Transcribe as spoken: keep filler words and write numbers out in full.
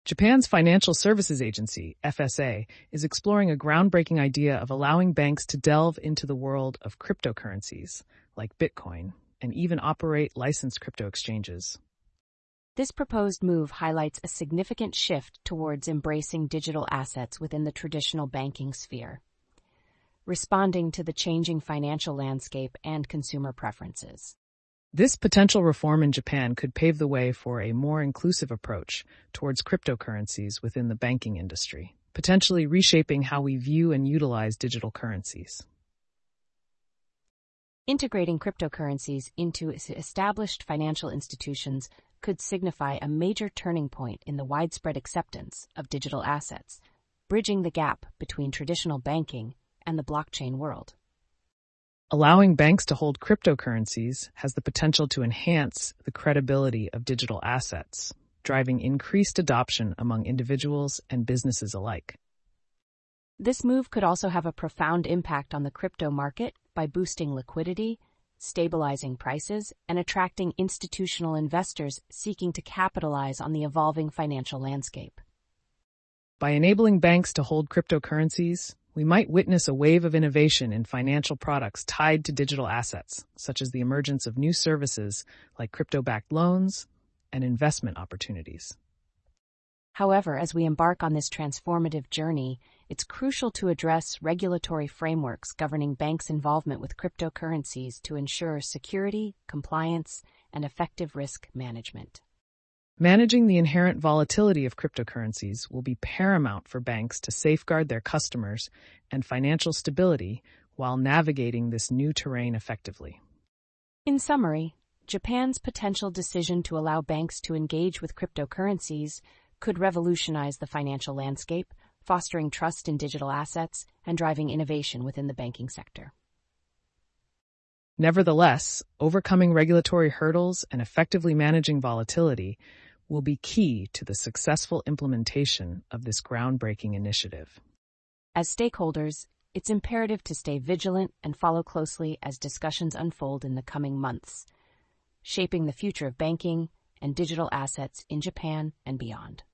Japan's Financial Services Agency, F S A, is exploring a groundbreaking idea of allowing banks to delve into the world of cryptocurrencies, like Bitcoin, and even operate licensed crypto exchanges. This proposed move highlights a significant shift towards embracing digital assets within the traditional banking sphere, responding to the changing financial landscape and consumer preferences. This potential reform in Japan could pave the way for a more inclusive approach towards cryptocurrencies within the banking industry, potentially reshaping how we view and utilize digital currencies. Integrating cryptocurrencies into established financial institutions could signify a major turning point in the widespread acceptance of digital assets, bridging the gap between traditional banking and the blockchain world. Allowing banks to hold cryptocurrencies has the potential to enhance the credibility of digital assets, driving increased adoption among individuals and businesses alike. This move could also have a profound impact on the crypto market by boosting liquidity, stabilizing prices, and attracting institutional investors seeking to capitalize on the evolving financial landscape. By enabling banks to hold cryptocurrencies, we might witness a wave of innovation in financial products tied to digital assets, such as the emergence of new services like crypto-backed loans and investment opportunities. However, as we embark on this transformative journey, it's crucial to address regulatory frameworks governing banks' involvement with cryptocurrencies to ensure security, compliance, and effective risk management. Managing the inherent volatility of cryptocurrencies will be paramount for banks to safeguard their customers and financial stability while navigating this new terrain effectively. In summary, Japan's potential decision to allow banks to engage with cryptocurrencies could revolutionize the financial landscape, fostering trust in digital assets and driving innovation within the banking sector. Nevertheless, overcoming regulatory hurdles and effectively managing volatility will be key to the successful implementation of this groundbreaking initiative. As stakeholders, it's imperative to stay vigilant and follow closely as discussions unfold in the coming months, shaping the future of banking and digital assets in Japan and beyond.